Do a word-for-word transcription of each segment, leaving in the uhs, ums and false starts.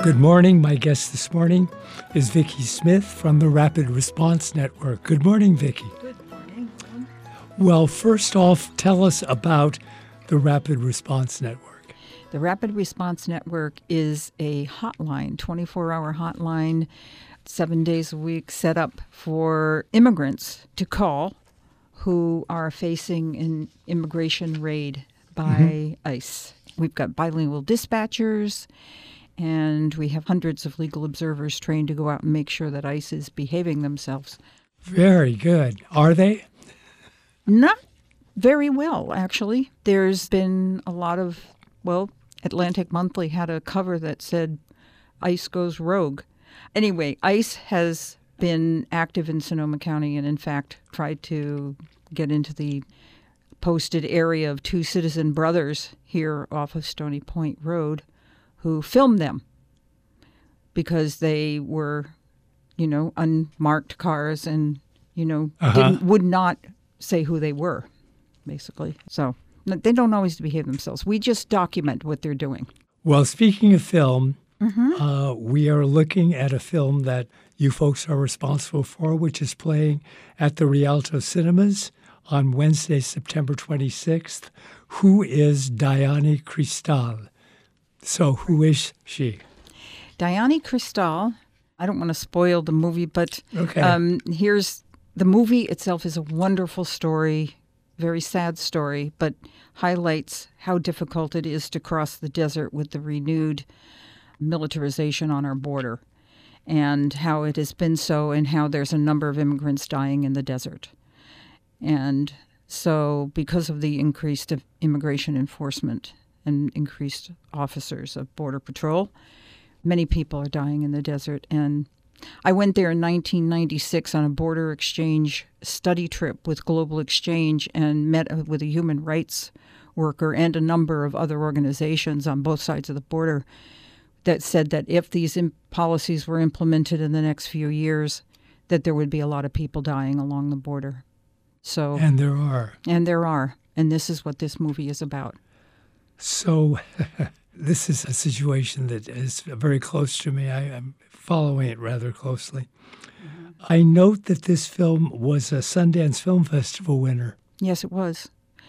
Good morning. My guest this morning is Vicki Smith from the Rapid Response Network. Good morning, Vicki. Good morning. Well, first off, tell us about the Rapid Response Network. The Rapid Response Network is a hotline, twenty-four hour hotline, seven days a week, set up for immigrants to call who are facing an immigration raid by mm-hmm. ICE. We've got bilingual dispatchers, and we have hundreds of legal observers trained to go out and make sure that ICE is behaving themselves. Very good. Are they? Not very well, actually. There's been a lot of, well, Atlantic Monthly had a cover that said ICE goes rogue. Anyway, ICE has been active in Sonoma County and, in fact, tried to get into the posted area of two citizen brothers here off of Stony Point Road who filmed them because they were, you know, unmarked cars and, you know, uh-huh. didn't, would not say who they were, basically. So they don't always behave themselves. We just document what they're doing. Well, speaking of film, Mm-hmm. uh, we are looking at a film that you folks are responsible for, which is playing at the Rialto Cinemas on Wednesday, September twenty-sixth. Who is Diane Cristal? So who is she? Diane Cristal, I don't want to spoil the movie, but okay. um, here's the movie itself is a wonderful story, very sad story, but highlights how difficult it is to cross the desert with the renewed militarization on our border and how it has been so and how there's a number of immigrants dying in the desert. And so because of the increased immigration enforcement and increased officers of Border Patrol, many people are dying in the desert. And I went there in nineteen ninety-six on a border exchange study trip with Global Exchange and met with a human rights worker and a number of other organizations on both sides of the border that said that if these in- policies were implemented in the next few years, that there would be a lot of people dying along the border. So And there are. And there are. And this is what this movie is about. So this is a situation that is very close to me. I, I'm following it rather closely. Mm-hmm. I note that this film was a Sundance Film Festival winner. Yes, it was.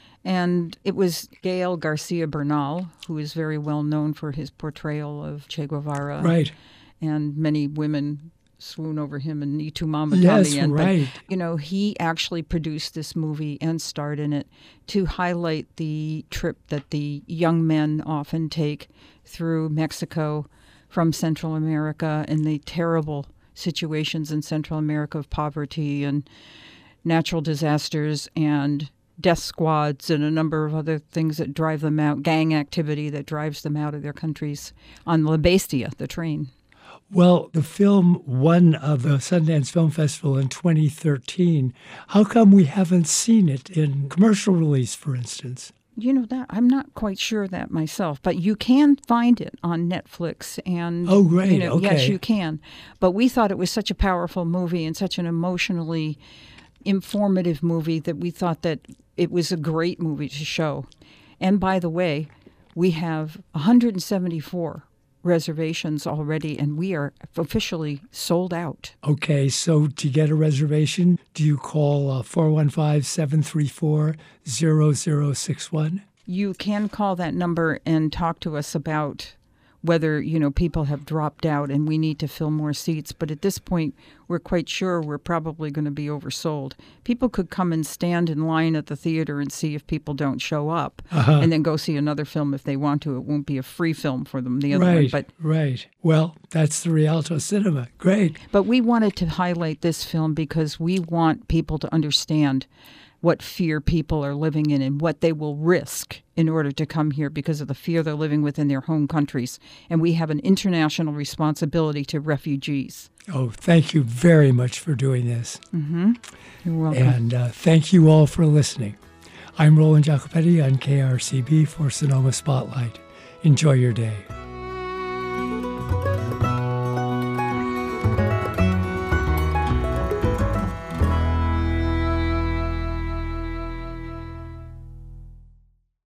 And it was Gael Garcia Bernal, who is very well known for his portrayal of Che Guevara. Right. And many women swoon over him and Nitu Mama Yes, and right. But, you know, he actually produced this movie and starred in it to highlight the trip that the young men often take through Mexico from Central America and the terrible situations in Central America of poverty and natural disasters and death squads and a number of other things that drive them out, gang activity that drives them out of their countries on La Bestia, the train. Well, the film won uh, the Sundance Film Festival in twenty thirteen. How come we haven't seen it in commercial release, for instance? You know, that I'm not quite sure of that myself, but you can find it on Netflix. And oh, great. You know, okay. Yes, you can. But we thought it was such a powerful movie and such an emotionally informative movie that we thought that it was a great movie to show. And by the way, we have one hundred seventy-four reservations already, and we are officially sold out. Okay, so to get a reservation, do you call uh, four one five, seven three four, zero zero six one? You can call that number and talk to us about whether, you know, people have dropped out and we need to fill more seats. But at this point, we're quite sure we're probably going to be oversold. People could come and stand in line at the theater and see if people don't show up, uh-huh. and then go see another film if they want to. It won't be a free film for them, the other right, one. But, right. Well, that's the Rialto Cinema. Great. But we wanted to highlight this film because we want people to understand what fear people are living in and what they will risk in order to come here because of the fear they're living with in their home countries. And we have an international responsibility to refugees. Oh, thank you very much for doing this. Mm-hmm. You're welcome. And uh, thank you all for listening. I'm Roland Jacopetti on K R C B for Sonoma Spotlight. Enjoy your day.